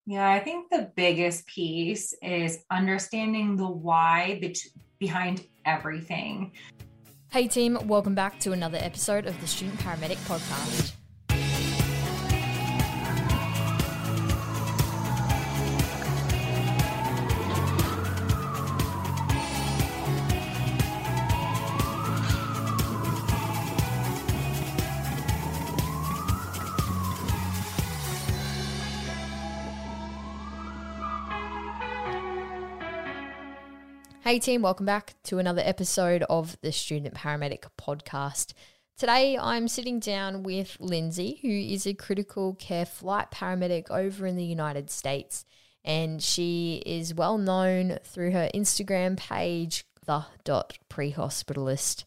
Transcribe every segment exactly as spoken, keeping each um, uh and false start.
Yeah, I think the biggest piece is understanding the why bet- behind everything. Hey team, welcome back to another episode of the Student Paramedic Podcast. Hey team, welcome back to another episode of the Student Paramedic Podcast. Today I'm sitting down with Lindsay, who is a critical care flight paramedic over in the United States, and she is well known through her Instagram page, the dot prehospitalist.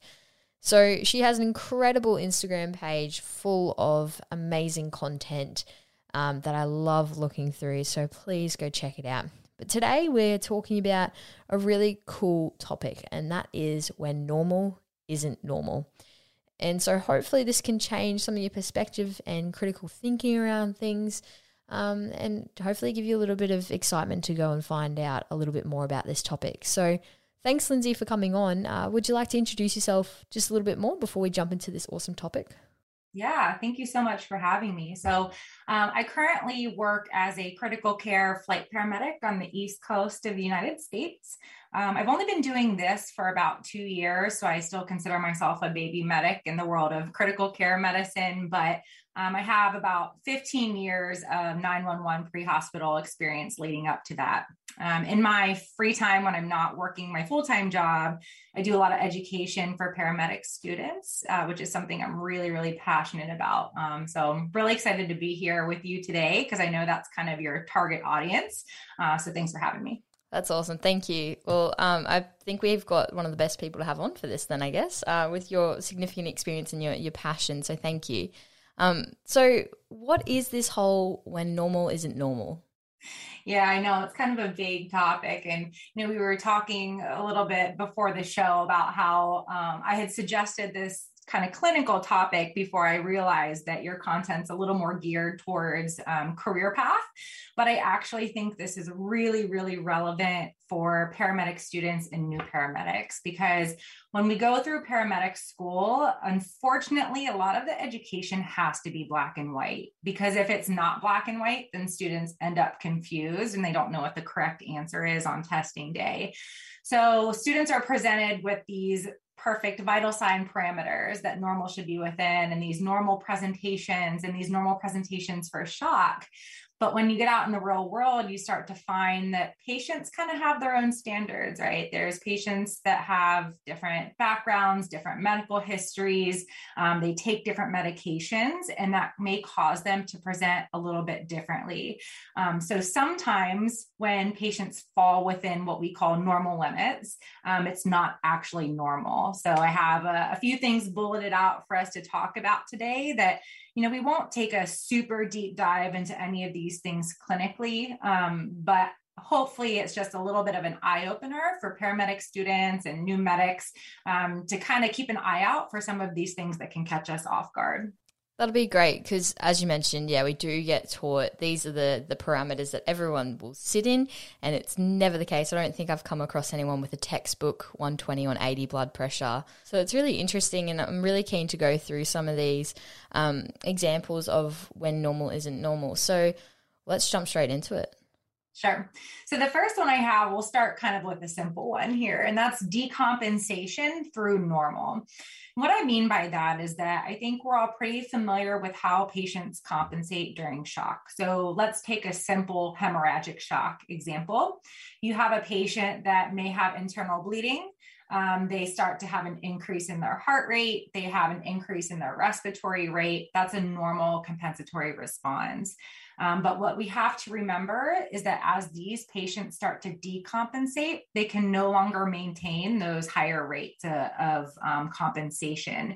So she has an incredible Instagram page full of amazing content um, that I love looking through, so please go check it out. But today we're talking about a really cool topic, and that is when normal isn't normal. And so hopefully this can change some of your perspective and critical thinking around things, um, and hopefully give you a little bit of excitement to go and find out a little bit more about this topic. So thanks, Lindsay, for coming on. Uh, would you like to introduce yourself just a little bit more before we jump into this awesome topic? Yeah, thank you so much for having me. So um, I currently work as a critical care flight paramedic on the East Coast of the United States. Um, I've only been doing this for about two years, so I still consider myself a baby medic in the world of critical care medicine, but um, I have about fifteen years of nine one one pre-hospital experience leading up to that. Um, in my free time, when I'm not working my full-time job, I do a lot of education for paramedic students, uh, which is something I'm really, really passionate about. Um, so I'm really excited to be here with you today because I know that's kind of your target audience. Uh, so thanks for having me. That's awesome. Thank you. Well, um, I think we've got one of the best people to have on for this then, I guess, uh, with your significant experience and your, your passion. So thank you. Um, so what is this whole when normal isn't normal? Yeah, I know it's kind of a vague topic. And, you know, we were talking a little bit before the show about how um, I had suggested this kind of clinical topic before I realized that your content's a little more geared towards um, career path. But I actually think this is really, really relevant for paramedic students and new paramedics, because when we go through paramedic school, unfortunately, a lot of the education has to be black and white, because if it's not black and white, then students end up confused and they don't know what the correct answer is on testing day. So students are presented with these perfect vital sign parameters that normal should be within, and these normal presentations and these normal presentations for shock. But when you get out in the real world, you start to find that patients kind of have their own standards, right? There's patients that have different backgrounds, different medical histories. Um, they take different medications, and that may cause them to present a little bit differently. Um, so sometimes when patients fall within what we call normal limits, um, it's not actually normal. So I have a, a few things bulleted out for us to talk about today that, you know, we won't take a super deep dive into any of these things clinically, um, but hopefully it's just a little bit of an eye opener for paramedic students and new medics um, to kind of keep an eye out for some of these things that can catch us off guard. That'll be great because, as you mentioned, yeah, we do get taught these are the, the parameters that everyone will sit in, and it's never the case. I don't think I've come across anyone with a textbook one twenty on eighty blood pressure. So it's really interesting, and I'm really keen to go through some of these um, examples of when normal isn't normal. So let's jump straight into it. Sure. So the first one I have, we'll start kind of with a simple one here, and that's decompensation through normal. What I mean by that is that I think we're all pretty familiar with how patients compensate during shock. So let's take a simple hemorrhagic shock example. You have a patient that may have internal bleeding. Um, they start to have an increase in their heart rate. They have an increase in their respiratory rate. That's a normal compensatory response. Um, but what we have to remember is that as these patients start to decompensate, they can no longer maintain those higher rates uh, of um, compensation.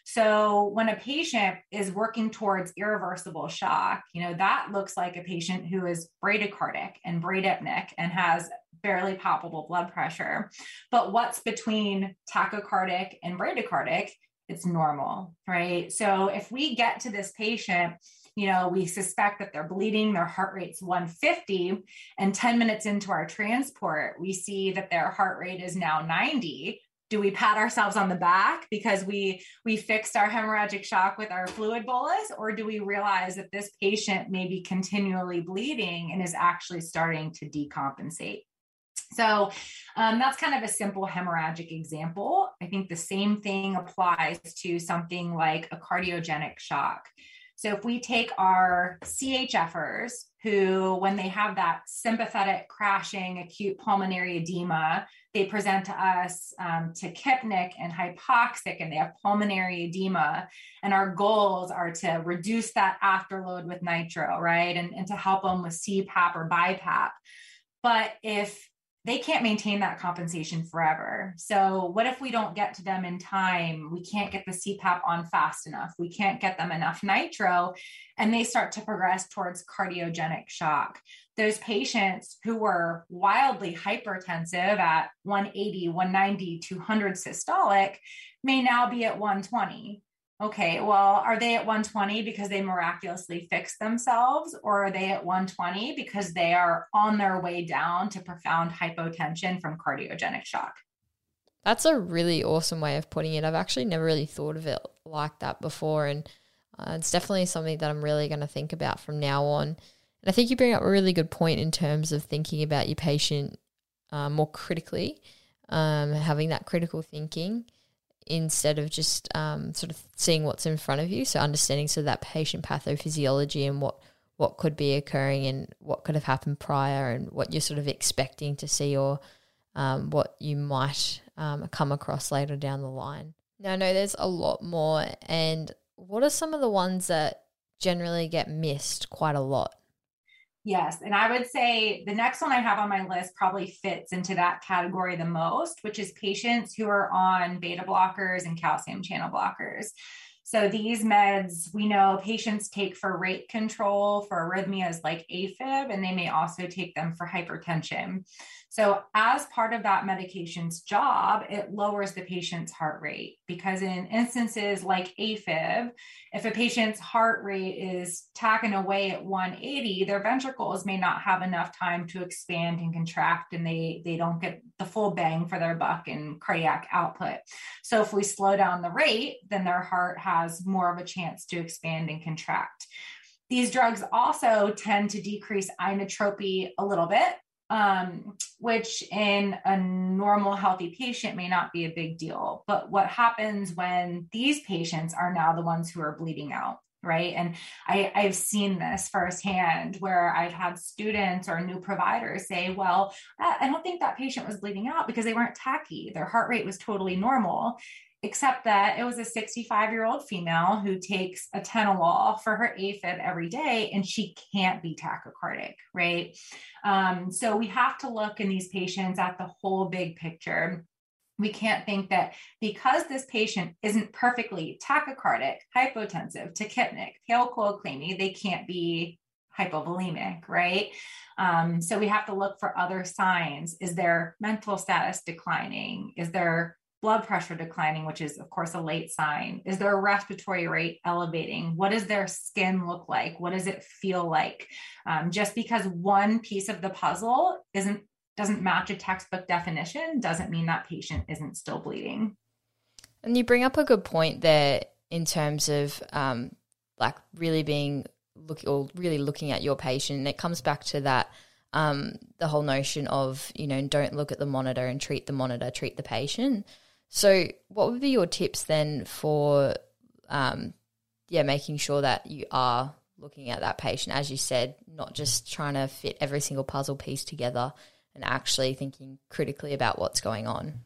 So when a patient is working towards irreversible shock, you know, that looks like a patient who is bradycardic and bradypneic and has barely palpable blood pressure. But what's between tachycardic and bradycardic? It's normal, right? So if we get to this patient you know, we suspect that they're bleeding, their heart rate's one fifty, and ten minutes into our transport, we see that their heart rate is now ninety. Do we pat ourselves on the back because we we fixed our hemorrhagic shock with our fluid bolus, or do we realize that this patient may be continually bleeding and is actually starting to decompensate? So um, that's kind of a simple hemorrhagic example. I think the same thing applies to something like a cardiogenic shock. So if we take our C H F ers who, when they have that sympathetic crashing acute pulmonary edema, they present to us um, tachypnic and hypoxic, and they have pulmonary edema. And our goals are to reduce that afterload with nitro, right? And, and to help them with C PAP or BiPAP. But if they can't maintain that compensation forever. So what if we don't get to them in time? We can't get the C PAP on fast enough. We can't get them enough nitro, and they start to progress towards cardiogenic shock. Those patients who were wildly hypertensive at one eighty, one ninety, two hundred systolic may now be at one twenty. Okay, well, are they at one twenty because they miraculously fixed themselves, or are they at one twenty because they are on their way down to profound hypotension from cardiogenic shock? That's a really awesome way of putting it. I've actually never really thought of it like that before, and uh, it's definitely something that I'm really going to think about from now on. And I think you bring up a really good point in terms of thinking about your patient uh, more critically, um, having that critical thinking, instead of just um, sort of seeing what's in front of you. So understanding so that patient pathophysiology and what, what could be occurring and what could have happened prior and what you're sort of expecting to see, or um, what you might um, come across later down the line. Now, I know there's a lot more. And what are some of the ones that generally get missed quite a lot? Yes. And I would say the next one I have on my list probably fits into that category the most, which is patients who are on beta blockers and calcium channel blockers. So these meds, we know patients take for rate control for arrhythmias like AFib, and they may also take them for hypertension. So as part of that medication's job, it lowers the patient's heart rate, because in instances like AFib, if a patient's heart rate is tacking away at one eighty, their ventricles may not have enough time to expand and contract, and they, they don't get the full bang for their buck in cardiac output. So if we slow down the rate, then their heart has more of a chance to expand and contract. These drugs also tend to decrease inotropy a little bit, um, which in a normal healthy patient may not be a big deal. But what happens when these patients are now the ones who are bleeding out, right? And I, I've seen this firsthand where I've had students or new providers say, well, I don't think that patient was bleeding out because they weren't tachy. Their heart rate was totally normal, except that it was a sixty-five-year-old female who takes atenolol for her AFib every day, and she can't be tachycardic, right? Um, so we have to look in these patients at the whole big picture. We can't think that because this patient isn't perfectly tachycardic, hypotensive, tachypnic, pale cholecystectomy, they can't be hypovolemic, right? Um, so we have to look for other signs. Is their mental status declining? Is their blood pressure declining, which is, of course, a late sign? Is their respiratory rate elevating? What does their skin look like? What does it feel like? Um, just because one piece of the puzzle isn't doesn't match a textbook definition doesn't mean that patient isn't still bleeding. And you bring up a good point there in terms of um, like really being look or really looking at your patient. And it comes back to that um, the whole notion of, you know, don't look at the monitor and treat the monitor, treat the patient. So what would be your tips then for, um, yeah, making sure that you are looking at that patient, as you said, not just trying to fit every single puzzle piece together and actually thinking critically about what's going on?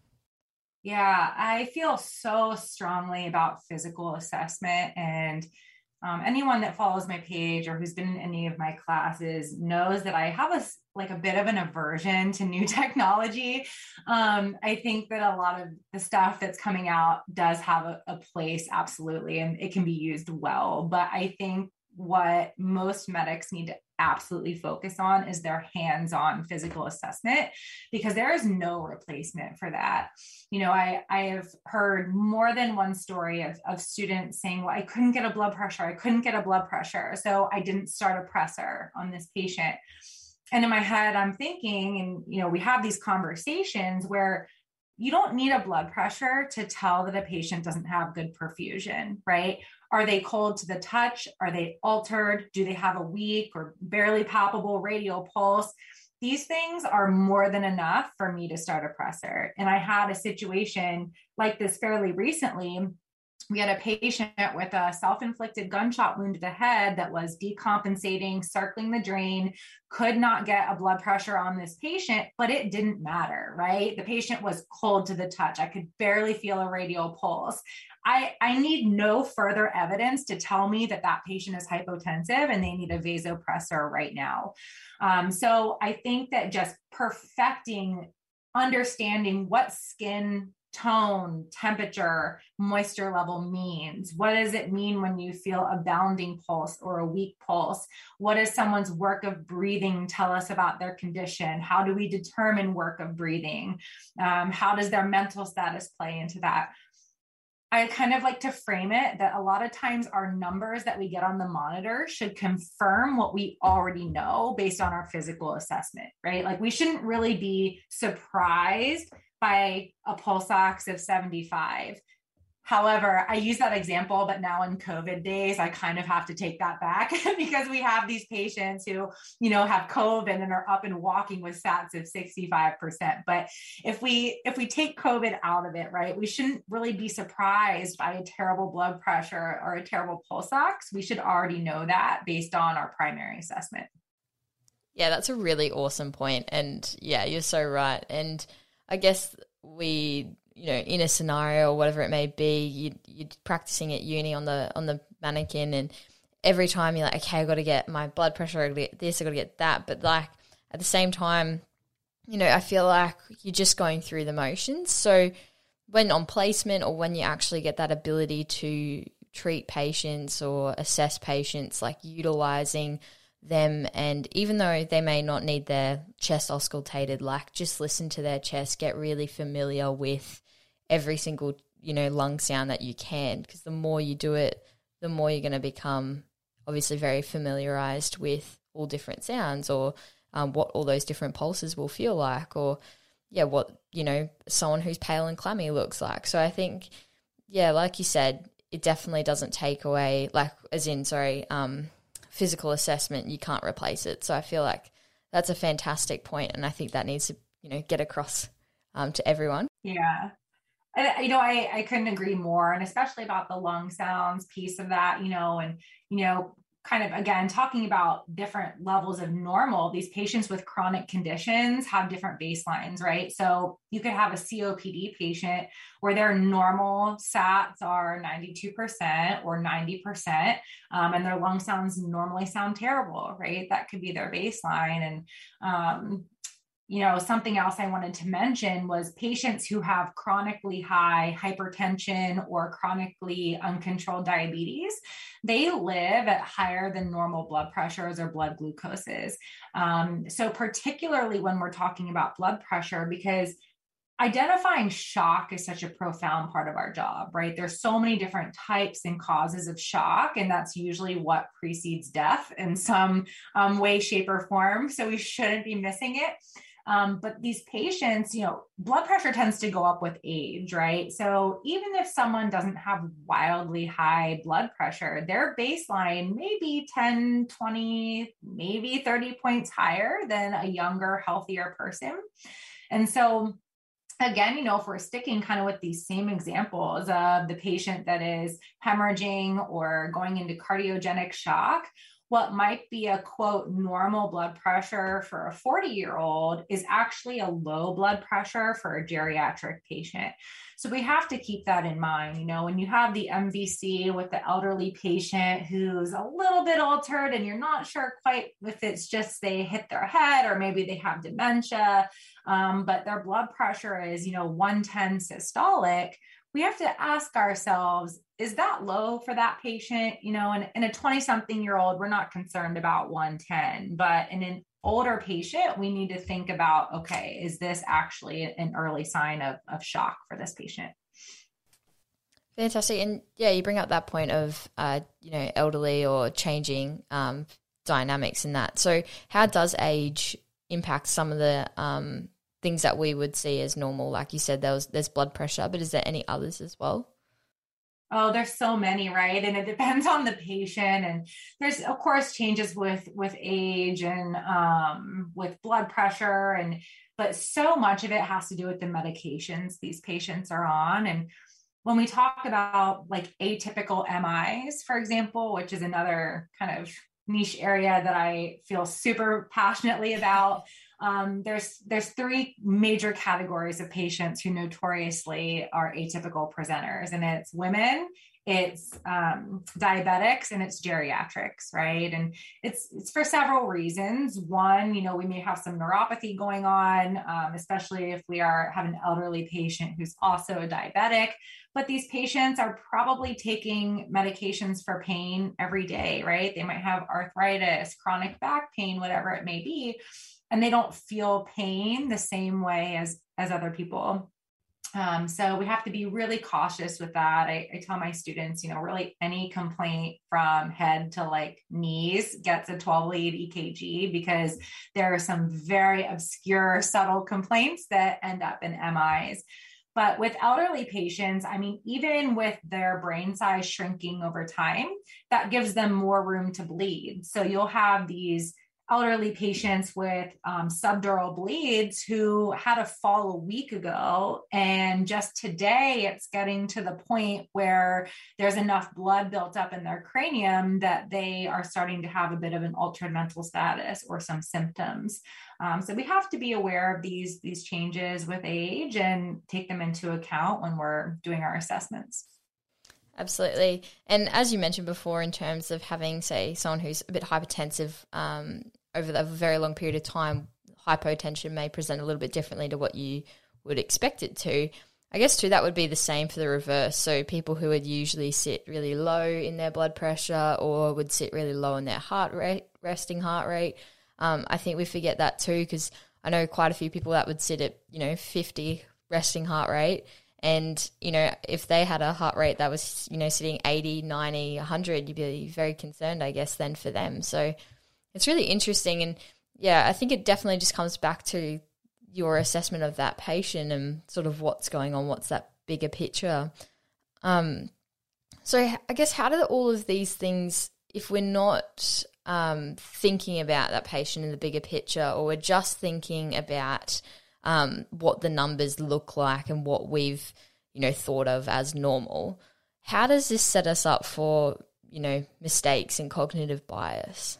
Yeah, I feel so strongly about physical assessment, and um, anyone that follows my page or who's been in any of my classes knows that I have a like a bit of an aversion to new technology. Um, I think that a lot of the stuff that's coming out does have a, a place, absolutely, and it can be used well. But I think what most medics need to absolutely focus on is their hands-on physical assessment, because there is no replacement for that. You know, I, I have heard more than one story of, of students saying, well, I couldn't get a blood pressure. I couldn't get a blood pressure. So I didn't start a pressor on this patient. And in my head, I'm thinking, and, you know, we have these conversations where you don't need a blood pressure to tell that a patient doesn't have good perfusion, right? Are they cold to the touch? Are they altered? Do they have a weak or barely palpable radial pulse? These things are more than enough for me to start a pressor. And I had a situation like this fairly recently. We had a patient with a self-inflicted gunshot wound to the head that was decompensating, circling the drain, could not get a blood pressure on this patient, but it didn't matter, right? The patient was cold to the touch. I could barely feel a radial pulse. I, I need no further evidence to tell me that that patient is hypotensive and they need a vasopressor right now. Um, so I think that just perfecting, understanding what skin tone, temperature, moisture level means. What does it mean when you feel a bounding pulse or a weak pulse? What does someone's work of breathing tell us about their condition? How do we determine work of breathing? Um, how does their mental status play into that? I kind of like to frame it that a lot of times our numbers that we get on the monitor should confirm what we already know based on our physical assessment, right? Like we shouldn't really be surprised by a pulse ox of seventy-five. However, I use that example, but now in COVID days, I kind of have to take that back because we have these patients who, you know, have COVID and are up and walking with sats of sixty-five percent. But if we, if we take COVID out of it, right, we shouldn't really be surprised by a terrible blood pressure or a terrible pulse ox. We should already know that based on our primary assessment. Yeah, that's a really awesome point. And yeah, you're so right. And I guess we, you know, in a scenario or whatever it may be, you, you're practicing at uni on the on the mannequin, and every time you're like, okay, I got to get my blood pressure, I got to get this, I got to get that. But like at the same time, you know, I feel like you're just going through the motions. So when on placement or when you actually get that ability to treat patients or assess patients, like utilizing them, and even though they may not need their chest auscultated, like just listen to their chest, get really familiar with every single, you know, lung sound that you can, because the more you do it, the more you're going to become obviously very familiarized with all different sounds, or um, what all those different pulses will feel like, or yeah, what, you know, someone who's pale and clammy looks like. So I think, yeah, like you said, it definitely doesn't take away, like as in, sorry, um, physical assessment, you can't replace it. So I feel like that's a fantastic point, and I think that needs to, you know, get across um, to everyone. Yeah. And, you know, I, I couldn't agree more, and especially about the lung sounds piece of that, you know, and, you know, kind of, again, talking about different levels of normal. These patients with chronic conditions have different baselines, right? So you could have a C O P D patient where their normal sats are ninety-two percent or ninety percent, um, and their lung sounds normally sound terrible, right? That could be their baseline. And, um, you know, something else I wanted to mention was patients who have chronically high hypertension or chronically uncontrolled diabetes. They live at higher than normal blood pressures or blood glucoses. Um, so particularly when we're talking about blood pressure, because identifying shock is such a profound part of our job, right? There's so many different types and causes of shock, and that's usually what precedes death in some um, way, shape, or form. So we shouldn't be missing it. Um, but these patients, you know, blood pressure tends to go up with age, right? So even if someone doesn't have wildly high blood pressure, their baseline may be ten, twenty, maybe thirty points higher than a younger, healthier person. And so again, you know, if we're sticking kind of with these same examples of the patient that is hemorrhaging or going into cardiogenic shock, what might be a quote normal blood pressure for a forty year old is actually a low blood pressure for a geriatric patient. So we have to keep that in mind. You know, when you have the M V C with the elderly patient who's a little bit altered and you're not sure quite if it's just they hit their head or maybe they have dementia, um, but their blood pressure is, you know, one ten systolic. we have to ask ourselves, is that low for that patient? You know, and in a twenty something year old, we're not concerned about one ten, but in an older patient, we need to think about, okay, is this actually an early sign of, of shock for this patient? Fantastic. And yeah, you bring up that point of, uh, you know, elderly or changing um, dynamics in that. So how does age impact some of the um, things that we would see as normal? Like you said, there was, there's blood pressure, but is there any others as well? Oh, there's so many, right? And it depends on the patient. And there's, of course, changes with, with age and um, with blood pressure. And, but so much of it has to do with the medications these patients are on. And when we talk about like atypical M Is, for example, which is another kind of niche area that I feel super passionately about, um, there's there's three major categories of patients who notoriously are atypical presenters, and it's women, it's um, diabetics, and it's geriatrics, right? And it's it's for several reasons. One, you know, we may have some neuropathy going on, um, especially if we are have an elderly patient who's also a diabetic. But these patients are probably taking medications for pain every day, right? They might have arthritis, chronic back pain, whatever it may be, and they don't feel pain the same way as as other people. Um, so we have to be really cautious with that. I, I tell my students, you know, really any complaint from head to like knees gets a twelve lead E K G, because there are some very obscure, subtle complaints that end up in M Is. But with elderly patients, I mean, even with their brain size shrinking over time, that gives them more room to bleed. So you'll have these elderly patients with um, subdural bleeds who had a fall a week ago, and just today it's getting to the point where there's enough blood built up in their cranium that they are starting to have a bit of an altered mental status or some symptoms. Um, so we have to be aware of these, these changes with age and take them into account when we're doing our assessments. Absolutely. And as you mentioned before, in terms of having, say, someone who's a bit hypertensive um, over a very long period of time, hypotension may present a little bit differently to what you would expect it to. I guess, too, that would be the same for the reverse. So people who would usually sit really low in their blood pressure or would sit really low in their heart rate, resting heart rate, um, I think we forget that too, because I know quite a few people that would sit at, you know, fifty resting heart rate. And, you know, if they had a heart rate that was, you know, sitting eighty, ninety, one hundred, you'd be very concerned, I guess, then for them. So it's really interesting. And, yeah, I think it definitely just comes back to your assessment of that patient and sort of what's going on, what's that bigger picture. Um, so I guess how do all of these things, if we're not um, thinking about that patient in the bigger picture, or we're just thinking about um, what the numbers look like and what we've, you know, thought of as normal, how does this set us up for, you know, mistakes and cognitive bias?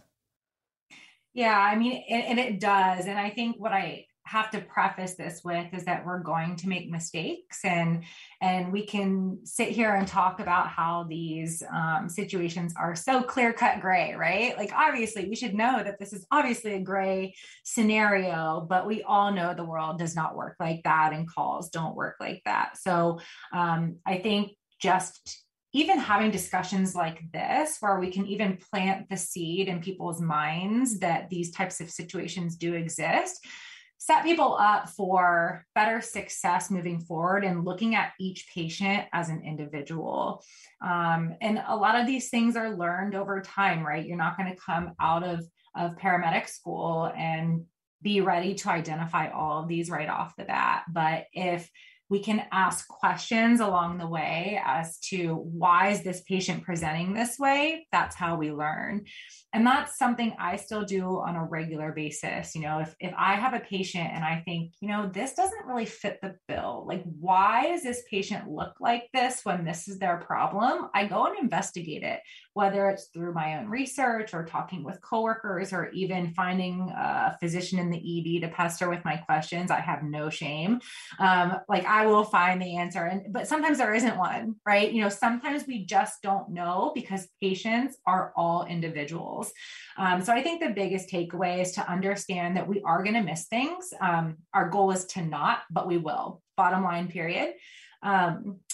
Yeah, I mean, and, and it does. And I think what I have to preface this with is that we're going to make mistakes, and and we can sit here and talk about how these um, situations are so clear-cut gray, right? Like, obviously we should know that this is obviously a gray scenario, but we all know the world does not work like that, and calls don't work like that. So um, I think just even having discussions like this, where we can even plant the seed in people's minds that these types of situations do exist, set people up for better success moving forward and looking at each patient as an individual. Um, and a lot of these things are learned over time, right? You're not going to come out of, of paramedic school and be ready to identify all of these right off the bat. But if we can ask questions along the way as to why is this patient presenting this way, that's how we learn. And that's something I still do on a regular basis. You know, if, if I have a patient and I think, you know, this doesn't really fit the bill, like, why does this patient look like this when this is their problem? I go and investigate it, whether it's through my own research or talking with coworkers or even finding a physician in the E D to pester with my questions. I have no shame. Um, like, I will find the answer. And, but sometimes there isn't one, right? You know, sometimes we just don't know because patients are all individuals. Um, so I think the biggest takeaway is to understand that we are going to miss things. Um, our goal is to not, but we will. Bottom line, period. Um,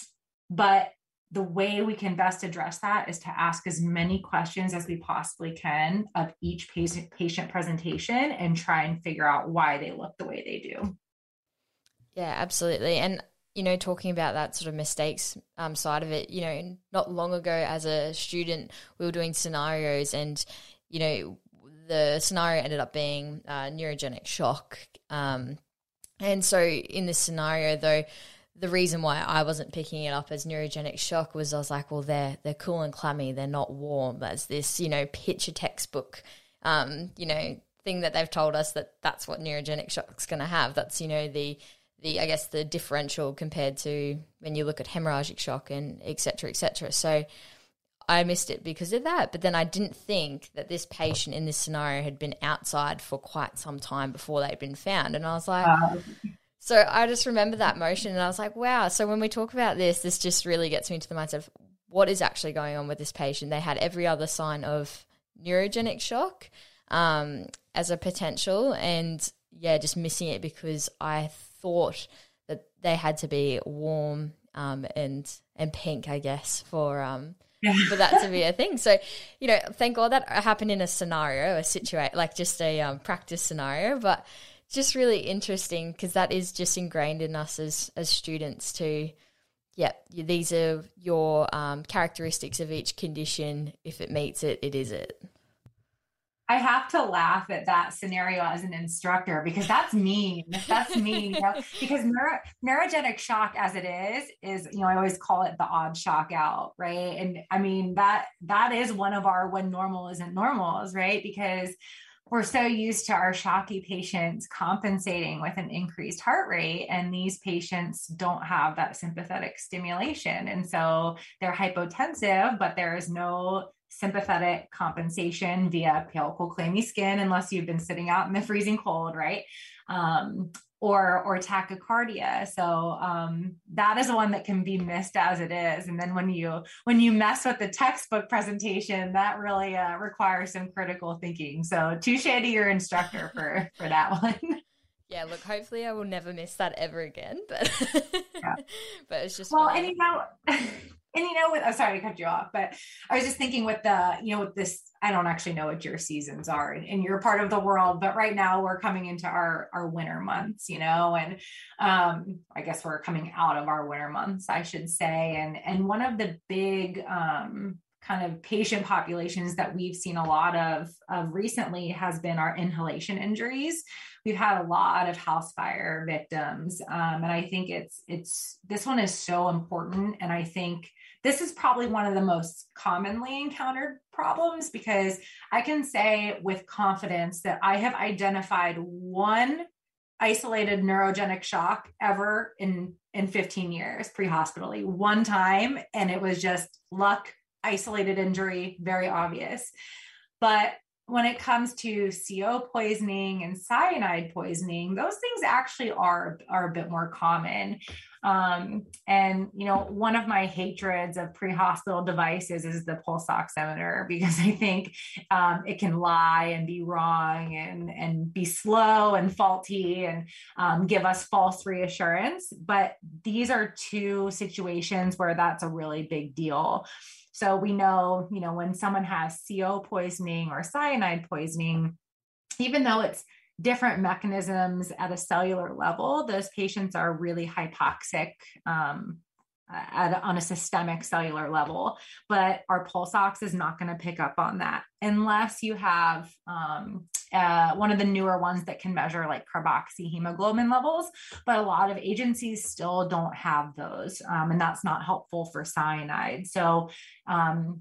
But the way we can best address that is to ask as many questions as we possibly can of each patient patient presentation and try and figure out why they look the way they do. Yeah, absolutely. And, you know, talking about that sort of mistakes um, side of it, you know, not long ago as a student, we were doing scenarios and, you know, the scenario ended up being uh, neurogenic shock. Um, and so in this scenario, though, the reason why I wasn't picking it up as neurogenic shock was I was like, well, they're they're cool and clammy, they're not warm. That's this, you know, picture textbook, um, you know, thing that they've told us that that's what neurogenic shock's going to have. That's, you know, the the I guess the differential compared to when you look at hemorrhagic shock and et cetera, et cetera. So I missed it because of that. But then I didn't think that this patient in this scenario had been outside for quite some time before they'd been found. And I was like, uh, so I just remember that motion and I was like, wow. So when we talk about this, this just really gets me into the mindset of what is actually going on with this patient. They had every other sign of neurogenic shock um, as a potential, and yeah, just missing it because I thought that they had to be warm um, and and pink, I guess, for um yeah. for that to be a thing. So, you know, thank God that happened in a scenario, a situation, like just a um, practice scenario, but just really interesting because that is just ingrained in us as as students to, yeah, these are your um, characteristics of each condition. If it meets it, it is it. I have to laugh at that scenario as an instructor because that's mean. That's mean, you know, because neuro, neurogenic shock as it is, is, you know, I always call it the odd shock out, right? And I mean, that that is one of our when normal isn't normals, right? Because we're so used to our shocky patients compensating with an increased heart rate, and these patients don't have that sympathetic stimulation. And so they're hypotensive, but there is no sympathetic compensation via pale, cool, clammy skin, unless you've been sitting out in the freezing cold, right? Um, or, or tachycardia. So um, that is one that can be missed as it is. And then when you, when you mess with the textbook presentation, that really uh, requires some critical thinking. So touche to your instructor for, for that one. Yeah, look, hopefully I will never miss that ever again, but, yeah. but it's just, well, funny. And you know, and you know, with, oh, sorry to cut you off, but I was just thinking with the, you know, with this, I don't actually know what your seasons are in your part of the world, but right now we're coming into our, our winter months, you know, and um, I guess we're coming out of our winter months, I should say. And, and one of the big um, kind of patient populations that we've seen a lot of, of recently has been our inhalation injuries. We've had a lot of house fire victims. Um, and I think it's, it's, this one is so important. And I think this is probably one of the most commonly encountered problems because I can say with confidence that I have identified one isolated neurogenic shock ever in, in fifteen years pre-hospitally, one time. And it was just luck, isolated injury, very obvious. But when it comes to C O poisoning and cyanide poisoning, those things actually are, are a bit more common. Um, and, you know, one of my hatreds of pre-hospital devices is the pulse oximeter, because I think um, it can lie and be wrong and, and be slow and faulty and um, give us false reassurance. But these are two situations where that's a really big deal. So we know, you know, when someone has C O poisoning or cyanide poisoning, even though it's different mechanisms at a cellular level, those patients are really hypoxic um, at, on a systemic cellular level, but our pulse ox is not going to pick up on that unless you have um, uh, one of the newer ones that can measure like carboxyhemoglobin levels, but a lot of agencies still don't have those. Um, and that's not helpful for cyanide. So um,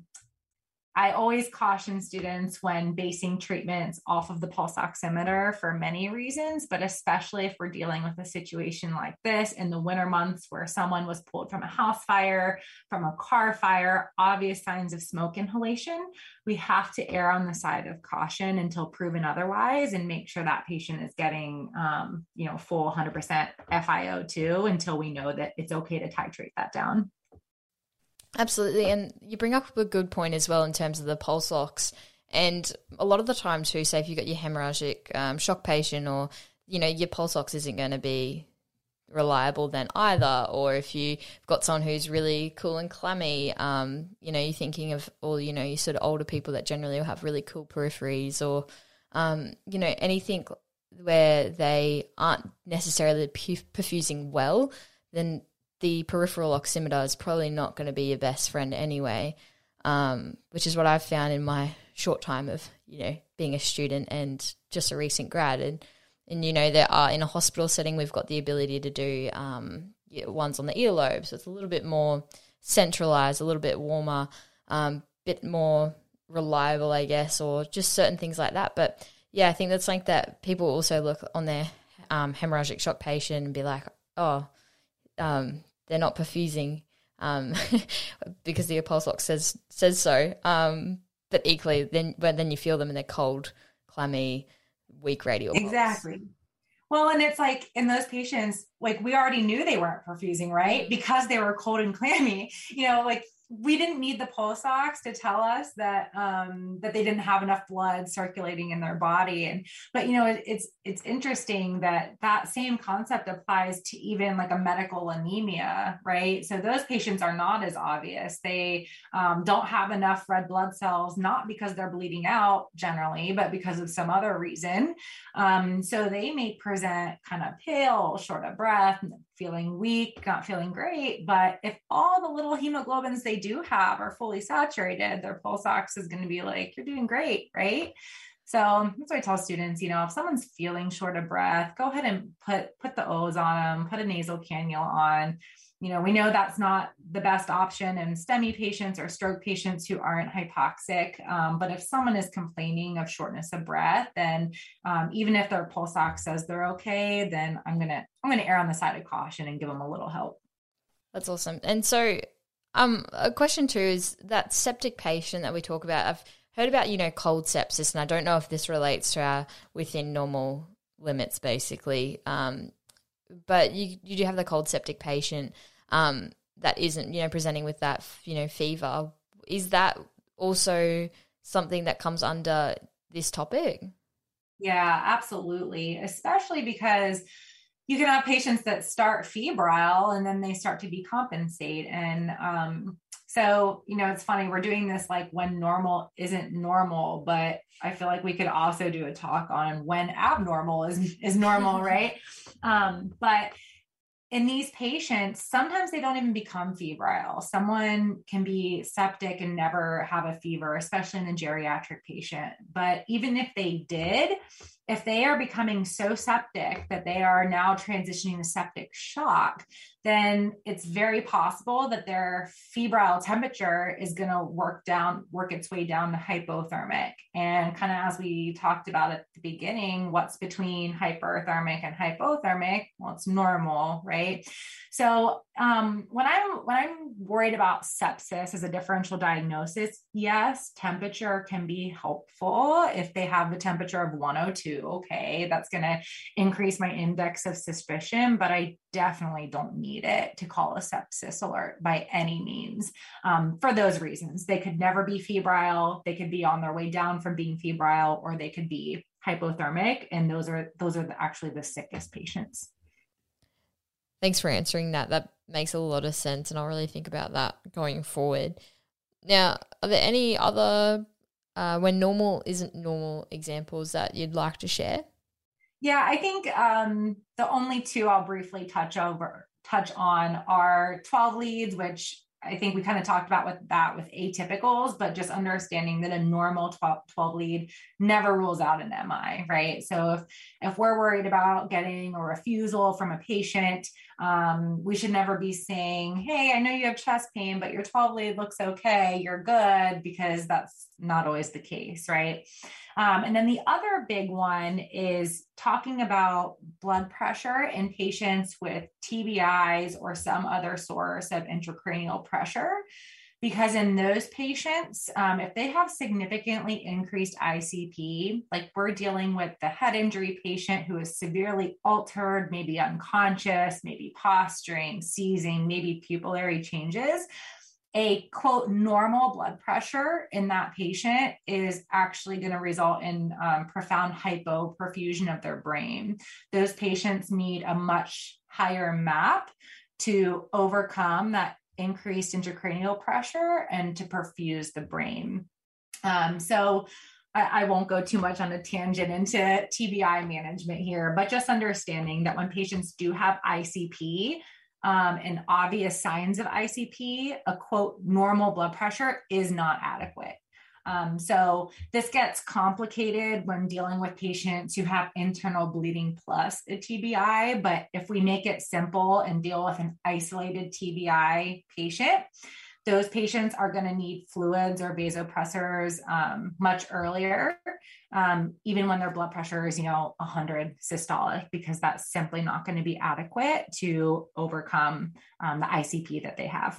I always caution students when basing treatments off of the pulse oximeter for many reasons, but especially if we're dealing with a situation like this in the winter months where someone was pulled from a house fire, from a car fire, obvious signs of smoke inhalation, we have to err on the side of caution until proven otherwise and make sure that patient is getting, um, you know, full one hundred percent F i O two until we know that it's okay to titrate that down. Absolutely. And you bring up a good point as well in terms of the pulse ox. And a lot of the time too, say if you've got your hemorrhagic um, shock patient or, you know, your pulse ox isn't going to be reliable than either. Or if you've got someone who's really cool and clammy, um, you know, you're thinking of all, you know, you sort of older people that generally will have really cool peripheries, or, um, you know, anything where they aren't necessarily perfusing well, then the peripheral oximeter is probably not going to be your best friend anyway, um, which is what I've found in my short time of, you know, being a student and just a recent grad. And, and you know, there are, in a hospital setting, we've got the ability to do um, ones on the earlobe, so it's a little bit more centralized, a little bit warmer, um, bit more reliable, I guess, or just certain things like that. But yeah, I think that's like that people also look on their um, hemorrhagic shock patient and be like, oh, um, they're not perfusing um, because the pulse ox says says so. Um, but equally, then when then you feel them and they're cold, clammy, weak radial pulse. Exactly. Well, and it's like in those patients, like we already knew they weren't perfusing, right? Because they were cold and clammy, you know, like we didn't need the pulse ox to tell us that um, that they didn't have enough blood circulating in their body. And but you know, it, it's it's interesting that that same concept applies to even like a medical anemia, right? So those patients are not as obvious. They um, don't have enough red blood cells, not because they're bleeding out generally, but because of some other reason. Um, so they may present kind of pale, short of breath, feeling weak, not feeling great. But if all the little hemoglobins they do have are fully saturated, their pulse ox is going to be like, you're doing great, right? So that's why I tell students, you know, if someone's feeling short of breath, go ahead and put put the O's on them, put a nasal cannula on. You know, we know that's not the best option in STEMI patients or stroke patients who aren't hypoxic. Um, but if someone is complaining of shortness of breath, then um, even if their pulse ox says they're okay, then I'm gonna I'm gonna err on the side of caution and give them a little help. That's awesome. And so, um, a question too is that septic patient that we talk about. I've heard about, you know, cold sepsis, and I don't know if this relates to our within normal limits, basically. Um, but you you do have the cold septic patient um, that isn't, you know, presenting with that, you know, fever. Is that also something that comes under this topic? Yeah, absolutely. Especially because you can have patients that start febrile and then they start to decompensate. And um, so, you know, it's funny, we're doing this like when normal isn't normal, but I feel like we could also do a talk on when abnormal is, is normal, right? Um, but in these patients, sometimes they don't even become febrile. Someone can be septic and never have a fever, especially in a geriatric patient. But even if they did, if they are becoming so septic that they are now transitioning to septic shock, then it's very possible that their febrile temperature is going to work down, work its way down to hypothermic. And kind of as we talked about at the beginning, what's between hyperthermic and hypothermic? Well, it's normal, right? So um, when I'm when I'm worried about sepsis as a differential diagnosis, yes, temperature can be helpful. If they have the temperature of one oh two, okay, that's going to increase my index of suspicion, but I definitely don't need it to call a sepsis alert by any means. Um, for those reasons, they could never be febrile. They could be on their way down from being febrile, or they could be hypothermic, and those are those are the, actually the sickest patients. Thanks for answering that. That makes a lot of sense, and I'll really think about that going forward. Now, are there any other uh, when normal isn't normal examples that you'd like to share? Yeah, I think um, the only two I'll briefly touch over touch on are twelve leads, which I think we kind of talked about with that with atypicals, but just understanding that a normal twelve, twelve lead never rules out an M I, right? So if, if we're worried about getting a refusal from a patient, um, we should never be saying, hey, I know you have chest pain, but your twelve lead looks okay, you're good, because that's not always the case, right? Um, and then the other big one is talking about blood pressure in patients with T B Is or some other source of intracranial pressure. Because in those patients, um, if they have significantly increased I C P, like we're dealing with the head injury patient who is severely altered, maybe unconscious, maybe posturing, seizing, maybe pupillary changes. a quote normal blood pressure in that patient is actually going to result in um, profound hypoperfusion of their brain. Those patients need a much higher M A P to overcome that increased intracranial pressure and to perfuse the brain. Um, so I, I won't go too much on a tangent into T B I management here, but just understanding that when patients do have I C P, Um, and obvious signs of I C P, a quote normal blood pressure is not adequate. Um, so this gets complicated when dealing with patients who have internal bleeding plus a T B I, but if we make it simple and deal with an isolated T B I patient, those patients are going to need fluids or vasopressors um, much earlier, um, even when their blood pressure is, you know, one hundred systolic, because that's simply not going to be adequate to overcome um, the I C P that they have.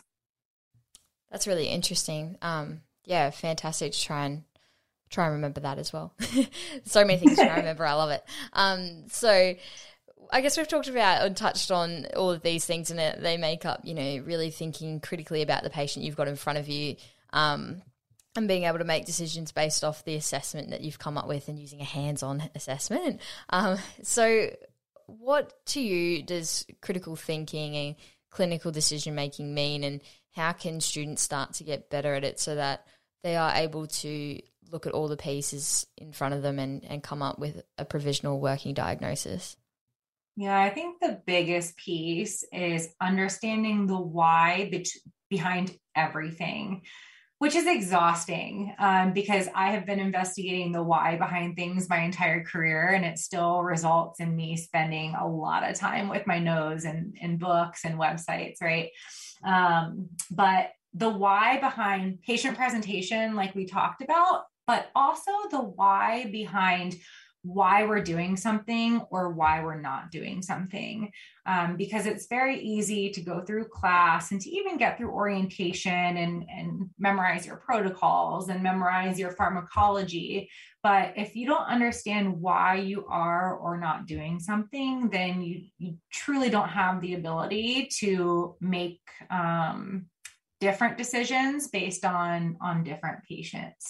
That's really interesting. Um, yeah, fantastic to try and try and remember that as well. So many things to try and remember. I love it. Um, so I guess we've talked about and touched on all of these things, and it, they make up, you know, really thinking critically about the patient you've got in front of you, um, and being able to make decisions based off the assessment that you've come up with and using a hands-on assessment. Um, so what to you does critical thinking and clinical decision-making mean, and how can students start to get better at it so that they are able to look at all the pieces in front of them and, and come up with a provisional working diagnosis? Yeah, I think the biggest piece is understanding the why be- behind everything, which is exhausting um, because I have been investigating the why behind things my entire career, and it still results in me spending a lot of time with my nose and in books and websites, right? Um, but the why behind patient presentation, like we talked about, but also the why behind why we're doing something or why we're not doing something. Um, because it's very easy to go through class and to even get through orientation and, and memorize your protocols and memorize your pharmacology. But if you don't understand why you are or not doing something, then you, you truly don't have the ability to make um, different decisions based on, on different patients.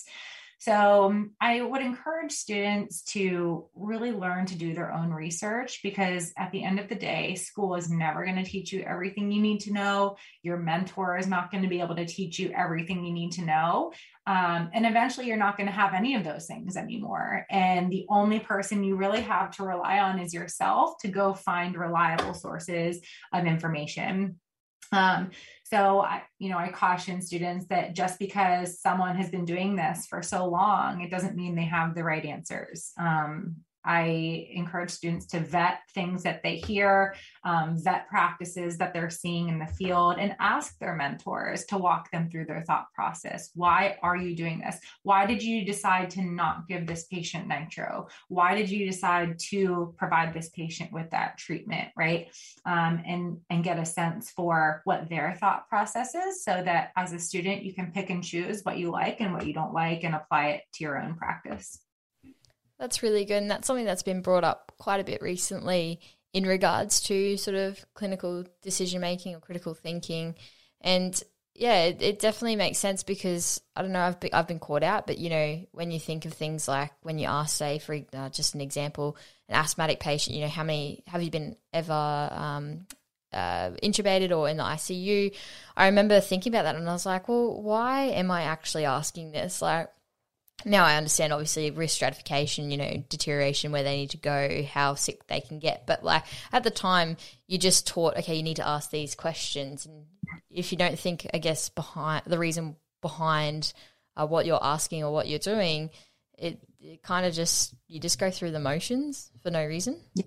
So I would encourage students to really learn to do their own research, because at the end of the day, school is never going to teach you everything you need to know. Your mentor is not going to be able to teach you everything you need to know. Um, and eventually you're not going to have any of those things anymore. And the only person you really have to rely on is yourself to go find reliable sources of information. Um, so I, you know, I caution students that just because someone has been doing this for so long, it doesn't mean they have the right answers. Um, I encourage students to vet things that they hear, um, vet practices that they're seeing in the field, and ask their mentors to walk them through their thought process. Why are you doing this? Why did you decide to not give this patient nitro? Why did you decide to provide this patient with that treatment, right? Um, and, and get a sense for what their thought process is, so that as a student, you can pick and choose what you like and what you don't like and apply it to your own practice. That's really good, and that's something that's been brought up quite a bit recently in regards to sort of clinical decision-making or critical thinking. And yeah, it, it definitely makes sense, because I don't know, I've been, I've been caught out, but you know, when you think of things like when you ask, say, for uh, just an example, an asthmatic patient, you know, how many, have you been ever um, uh, intubated or in the I C U? I remember thinking about that and I was like, well, why am I actually asking this? Like, now I understand, obviously, risk stratification, you know, deterioration, where they need to go, how sick they can get. But, like, at the time, you just taught, okay, you need to ask these questions. And if you don't think, I guess, behind the reason behind uh, what you're asking or what you're doing, it, it kind of just, you just go through the motions for no reason. Yeah.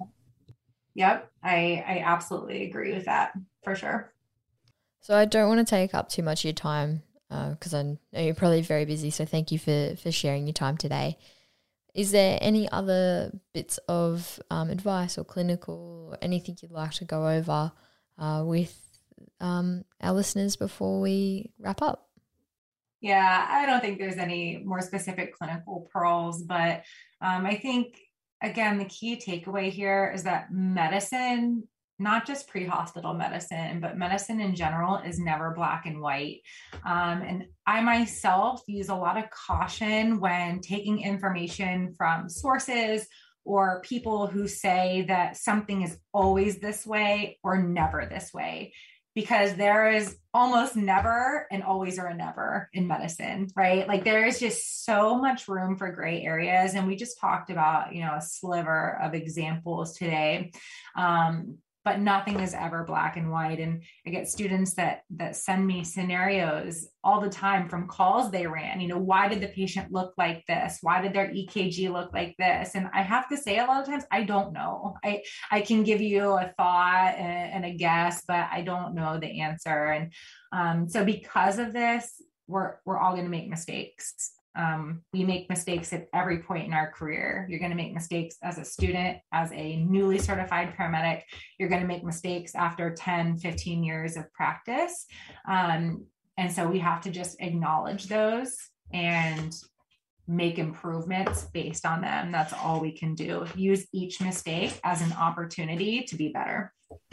Yep. I, I absolutely agree with that, for sure. So I don't want to take up too much of your time, because uh, I know you're probably very busy, so thank you for, for sharing your time today. Is there any other bits of um, advice or clinical or anything you'd like to go over uh, with um, our listeners before we wrap up? Yeah, I don't think there's any more specific clinical pearls, but um, I think, again, the key takeaway here is that medicine not just pre-hospital medicine, but medicine in general is never black and white. Um, and I myself use a lot of caution when taking information from sources or people who say that something is always this way or never this way, because there is almost never and always or a never in medicine, right? Like there is just so much room for gray areas. And we just talked about, you know, a sliver of examples today. Um, but nothing is ever black and white. And I get students that that send me scenarios all the time from calls they ran. You know, why did the patient look like this? Why did their E K G look like this? And I have to say, a lot of times, I don't know. I, I can give you a thought and, and a guess, but I don't know the answer. And um, so because of this, we're we're all going to make mistakes. Um, we make mistakes at every point in our career. You're going to make mistakes as a student, as a newly certified paramedic. You're going to make mistakes after ten, fifteen years of practice. Um, and so we have to just acknowledge those and make improvements based on them. That's all we can do. Use each mistake as an opportunity to be better.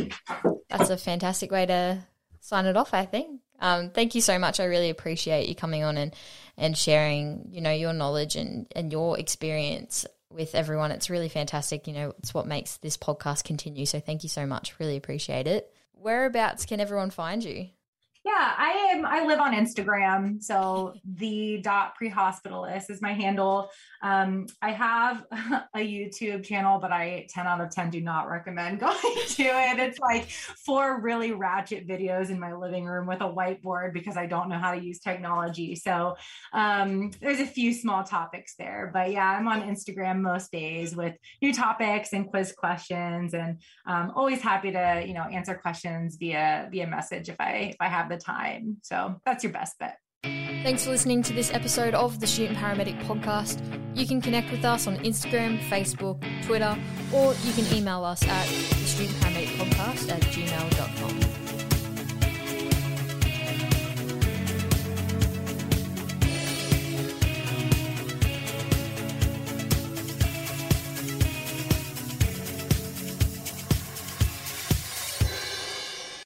That's a fantastic way to sign it off, I think. Um, thank you so much. I really appreciate you coming on and, and sharing, you know, your knowledge and, and your experience with everyone. It's really fantastic. You know, it's what makes this podcast continue. So thank you so much. Really appreciate it. Whereabouts can everyone find you? Yeah, I am. I live on Instagram. So the dot prehospitalist is my handle. Um, I have a YouTube channel, but I ten out of ten do not recommend going to it. It's like four really ratchet videos in my living room with a whiteboard because I don't know how to use technology. So um, there's a few small topics there, but yeah, I'm on Instagram most days with new topics and quiz questions, and um, always happy to, you know, answer questions via via message if I if I have the time. So that's your best bet. Thanks for listening to this episode of the Student Paramedic Podcast. You can connect with us on Instagram, Facebook, Twitter, or you can email us at the student paramedic podcast at gmail dot com.